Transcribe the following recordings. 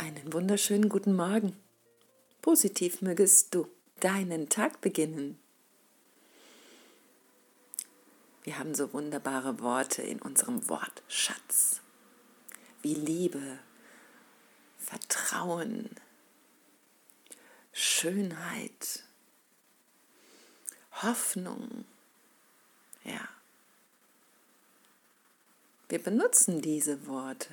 Einen wunderschönen guten Morgen. Positiv mögest du deinen Tag beginnen. Wir haben so wunderbare Worte in unserem Wortschatz, wie Liebe, Vertrauen, Schönheit, Hoffnung. Ja, wir benutzen diese Worte.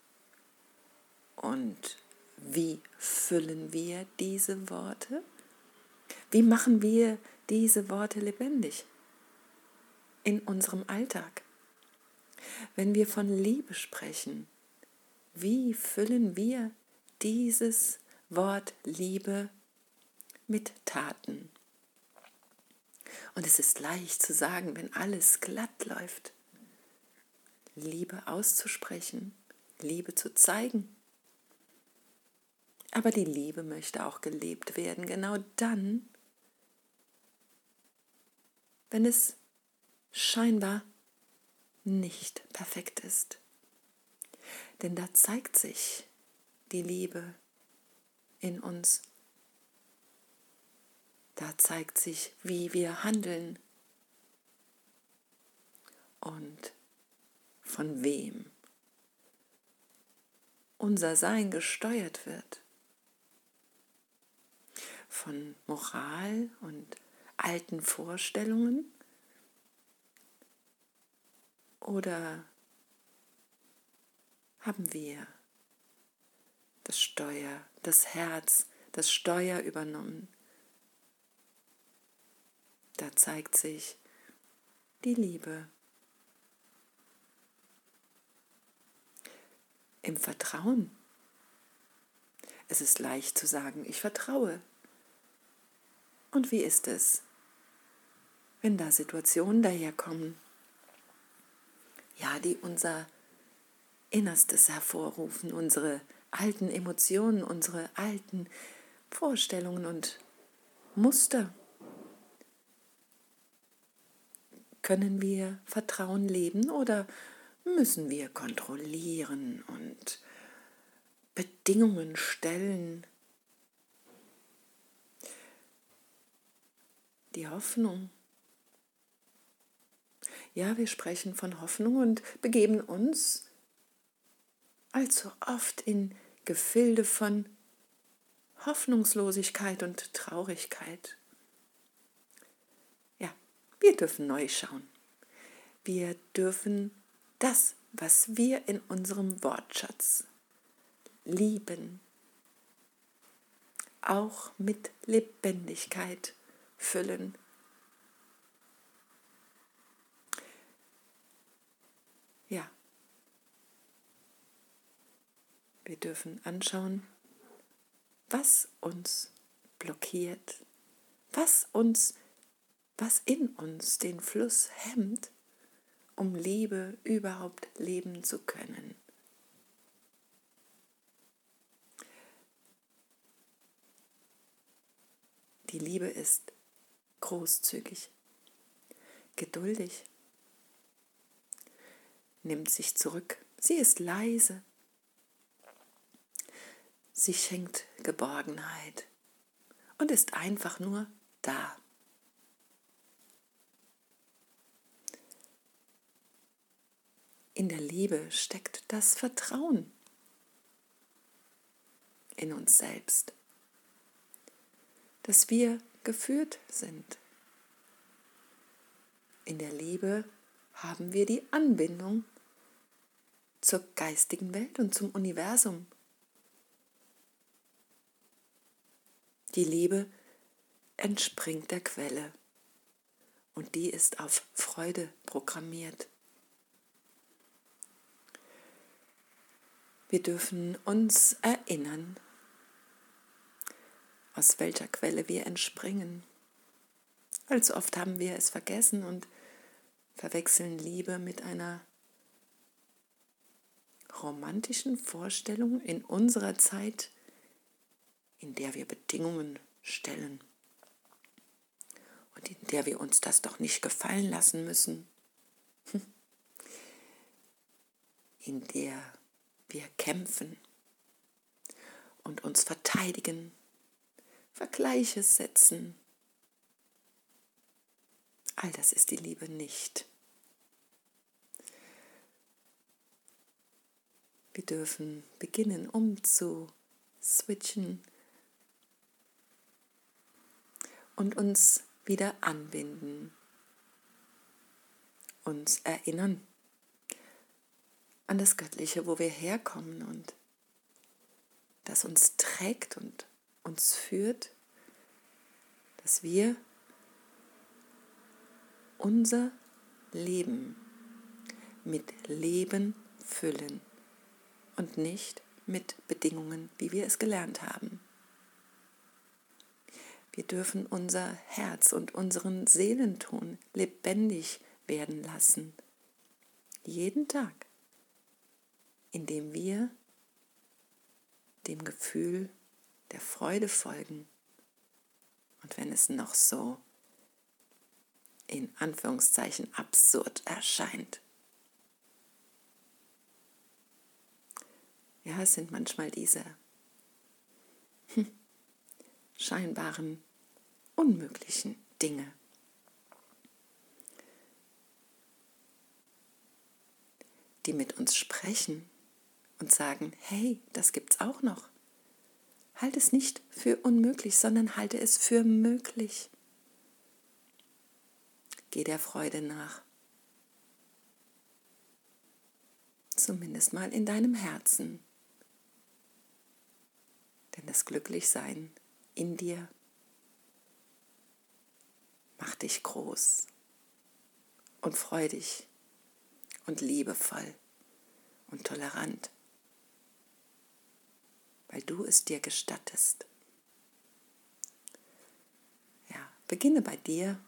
Und wie füllen wir diese Worte? Wie machen wir diese Worte lebendig in unserem Alltag? Wenn wir von Liebe sprechen, wie füllen wir dieses Wort Liebe mit Taten? Und es ist leicht zu sagen, wenn alles glatt läuft, Liebe auszusprechen, Liebe zu zeigen. Aber die Liebe möchte auch gelebt werden, genau dann, wenn es scheinbar nicht perfekt ist. Denn da zeigt sich die Liebe in uns. Da zeigt sich, wie wir handeln und von wem unser Sein gesteuert wird. Von Moral und alten Vorstellungen oder haben wir das Steuer, das Herz, das Steuer übernommen? Da zeigt sich die Liebe. Im Vertrauen. Es ist leicht zu sagen, ich vertraue. Und wie ist es, wenn da Situationen daherkommen, ja, die unser Innerstes hervorrufen, unsere alten Emotionen, unsere alten Vorstellungen und Muster? Können wir Vertrauen leben oder müssen wir kontrollieren und Bedingungen stellen? Die Hoffnung. Ja, wir sprechen von Hoffnung und begeben uns allzu oft in Gefilde von Hoffnungslosigkeit und Traurigkeit. Ja, wir dürfen neu schauen. Wir dürfen das, was wir in unserem Wortschatz lieben, auch mit Lebendigkeit füllen. Ja, wir dürfen anschauen, was uns blockiert, was in uns den Fluss hemmt, um Liebe überhaupt leben zu können. Die Liebe ist großzügig, geduldig, nimmt sich zurück, sie ist leise, sie schenkt Geborgenheit und ist einfach nur da. In der Liebe steckt das Vertrauen in uns selbst, dass wir geführt sind. In der Liebe haben wir die Anbindung zur geistigen Welt und zum Universum. Die Liebe entspringt der Quelle und die ist auf Freude programmiert. Wir dürfen uns erinnern, aus welcher Quelle wir entspringen. Allzu oft haben wir es vergessen und verwechseln Liebe mit einer romantischen Vorstellung in unserer Zeit, in der wir Bedingungen stellen und in der wir uns das doch nicht gefallen lassen müssen, in der wir kämpfen und uns verteidigen, Vergleiche setzen. All das ist die Liebe nicht. Wir dürfen beginnen, umzuswitchen und uns wieder anbinden, uns erinnern an das Göttliche, wo wir herkommen und das uns trägt und uns führt, dass wir unser Leben mit Leben füllen und nicht mit Bedingungen, wie wir es gelernt haben. Wir dürfen unser Herz und unseren Seelenton lebendig werden lassen, jeden Tag, indem wir dem Gefühl der Freude folgen. Und wenn es noch so in Anführungszeichen absurd erscheint. Ja, es sind manchmal diese scheinbaren, unmöglichen Dinge. Die mit uns sprechen und sagen, hey, das gibt's auch noch. Halte es nicht für unmöglich, sondern halte es für möglich. Geh der Freude nach. Zumindest mal in deinem Herzen. Denn das Glücklichsein in dir macht dich groß und freudig und liebevoll und tolerant, weil du es dir gestattest. Ja, beginne bei dir.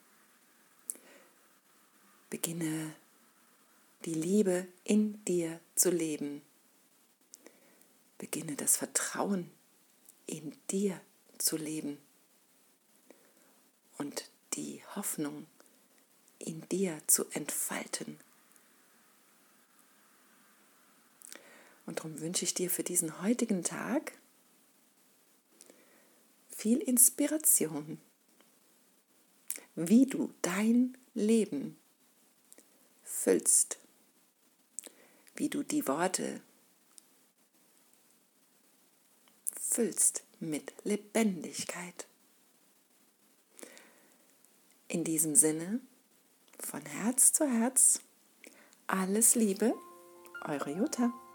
Beginne die Liebe in dir zu leben. Beginne das Vertrauen in dir zu leben und die Hoffnung in dir zu entfalten. Und darum wünsche ich dir für diesen heutigen Tag viel Inspiration, wie du dein Leben füllst, wie du die Worte füllst mit Lebendigkeit. In diesem Sinne, von Herz zu Herz, alles Liebe, eure Jutta.